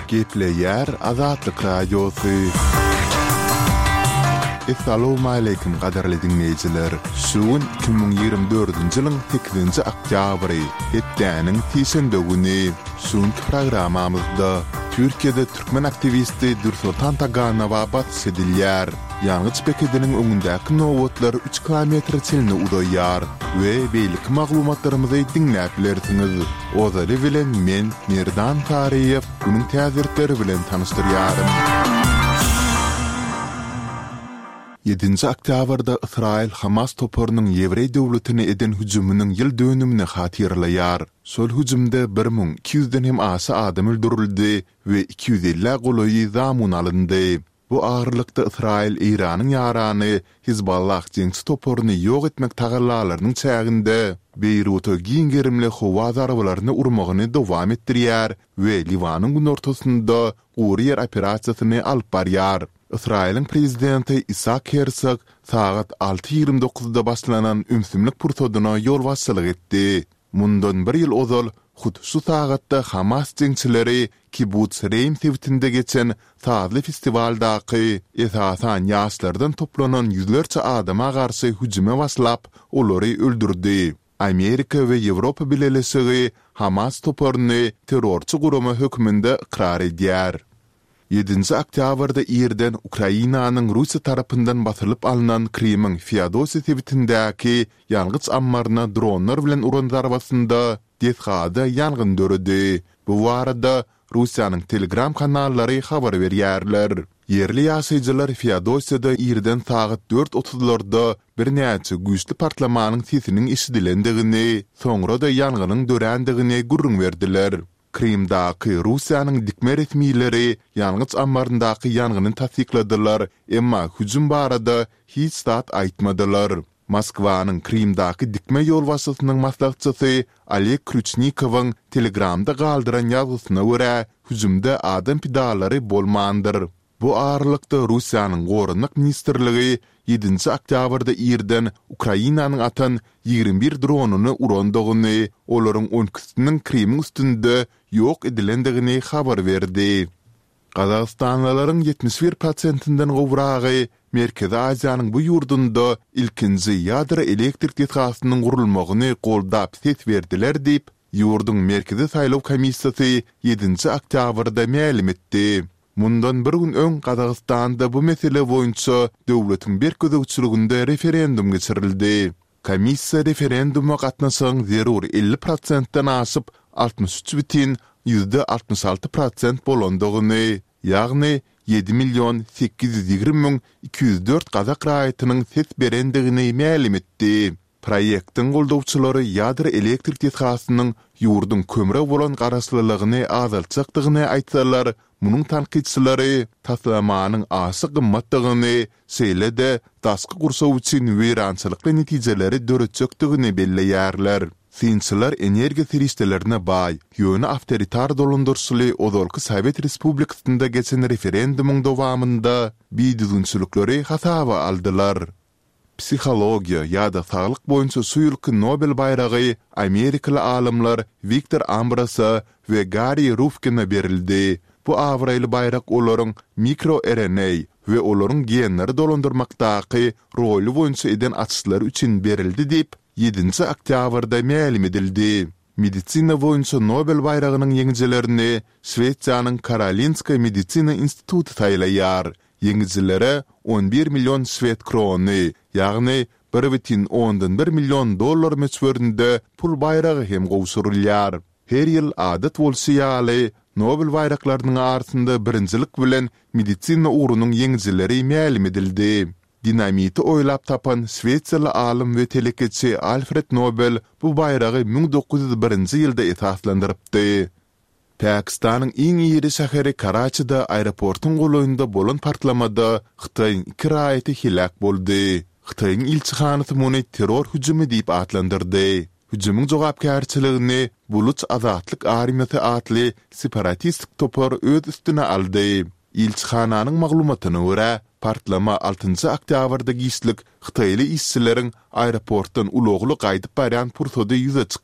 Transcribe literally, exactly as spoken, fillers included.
Gepleyer Azatlyk Radiosu. Assalamu alaykum qadarly dinleyijiler. Şuun iki bin ýygrimi dördünji ýylyň sekizinji oktýabry, etdäniň tiýşembe güni şuunky programamyzda Türkiýede türkmen aktivisti Dursultan Taganova bat edilýär. Ýalňyç bekediniň öňündäki nowatlar üç kilometr çelini udaýar we beýlik maglumatlarymyzy dinläp bilersiňiz. Ozary bilen men Merdan Tariýew bunyň täzirleri bilen tanışdyrýarym. yedinji oktýabrda Israil Hamas toporunyň Ýewrey döwletine eden hüjümüniň ýyl dönümini hatyrlaýar. Şol hüjümde bir ming iki ýüzden hem aşy adam öldürildi we iki ýüz elli golaýy zamun alındy. Bu ağırlykda Israil Iranyň ýarany Hizballah jeňsi toporuny ýok etmek tagallalarynyň çäginde Beýruta giň gerimli howa zarabalaryny urmagyny dowam etdirýär we Liwanyň günortasynda Uriyer operasiýasyny alyp barýar. Israil'in prezidenti Isaac Herzog saat alty ýygrimi dokuzda başlanan ümsümlik pursodyna ýol başçylyk etdi. Mundan bir ýyl ozal hut şu sagatda Hamas jeňçileri Kibbutz Reim sewtinde geçen sazly festivaldaky esasan ýaşlardan toplanan ýüzlerçe adama garşy hüjüme başlap olary öldürdi. Amerika we Ýewropa bileşigi Hamas toporuny terrorçy guramy hökmünde ikrar edýär. yedinji oktýabrda ýerden Ukrainanyň Russiýa tarapyndan basylyp alynan Krimiň Feodosiýa sewtindäki ýalgyç ammaryna dronlar bilen uran zarbasynda dehada ýangyn döredi. Bu barada Russiýanyň Telegram kanallary habar berýärler. Yerli ýaşaýjylar Feodosiýada ýerden saat dört otuzlarda bir näçe güýçli partlamanyň sesiniň eşidilendigini, soňra-da ýanganyň dörendigini gurrun berdiler. Krimdaky Russiýanyň dikme resmiýleri ýalňyç ammaryndaky ýanganyny tasdikladylar, emma hüjüm barada hiç zat aýtmadylar. Moskwanyň Krimdaky dikme ýol başçysynyň maslahatçysy Oleg Krychnikowyň Telegramda galdyran ýazysyna görä, hüjümde adam pidalary bolmandyr. Bu ağırlykda Russiýanyň Gorunlyk ministrligi yedinji oktýabrda ýerden Ukrainanyň atan ýygrimi bir dronuny urandygyny, olaryň on ikisiniň Krimiň üstünde ýok edilendigini habar berdi. Gazagstanlylaryň ýetmiş bir prosentinden gowragy Merkezi Aziýanyň bu ýurdunda ilkinji ýadra elektrik ýetgasynyň gurulmagyny goldap ses berdiler diýip ýurdun Merkezi Saýlaw komissiýasy yedinji oktýabrda ma'lum etdi. Mundan bir gün öň Gazagstanda bu mesele boýunça döwletiň bir gözegçiliginde referendum geçirildi. Komissiýa referenduma gatnaşan zerur elli prosentden aşyp altmış üç bitin yüzde altmış alty prosent bolandygyny, ýagny yedi milyon sekiz ýüz ýygrimi miň iki ýüz dört Gazak raýatynyň ses berendigini ma'lum etdi. Proýektiň goldawçylary ýadra elektrik ýetgasynyň ýurdun kömre bolan garaşlylygyny azaltjakdygyny aýtsalar, munyň tanqidçilary taslamanyň aşy gymmatdygyny, şeýle-de daşky gursaw üçin weýrançylykly netijeleri döretjekdigini belleýärler. Sinçiler energiýa serişdelerine baý, ýöne awtoritar dolandyrşyly ozalky Sowet Respublikasynda geçen referendumuň dowamynda biýdüzünçülükleri hasaba aldylar. Psixologiya ýa-da saglyk boýunça suýulky Nobel baýragy Amerikaly alymlar Viktor Ambrasa we Gary Rufkin'e berildi. Bu awraýly baýrak olaryň mikro-R N A we olaryň genleri dolandyrmakdaky roly boýunça eden açyşlar üçin berildi diýip yedinji oktýabrda ma'lum edildi. Meditsina boýunça Nobel baýragynyň ýeňjilerini Şweýçýanyň Karolinska Meditsina instituty taýlaýar. Ýeňjilere on bir milyon Şwed krony, ýagny bir butin ondan bir milyon dollar meçböründe pul baýragy hem gowşurulýar. Her ýyl adat bolsaýaly Nobel baýraklarynyň arasynda birinjilik bilen meditsina urunyň ýeňjileri ma'lum edildi. Dinamiti oýlap tapan Şweýçarly alim we telekeçi Alfred Nobel bu baýragy ming dokuz ýüz birinji ýylda esaslandyrypdy. Pakistanyň iň ýeri şäheri Karaçyda aeroportun golaýynda bolan partlamada Xitoýnyň iki raýaty hilak boldy. Xitoýnyň ilçihanasy muny terror hüjümi diýip atlandyrdy. Hüjümüň jogapkärçiligini Buluç Azatlyk Armiýasy atly separatistik topar öz üstüne aldy. İlçihananyň maglumatyna görä, partlama altıncı oktýabrda gişlik Xitoýly işçileriň aeroportdan ulogly gaýdyp barýan pursody ýüze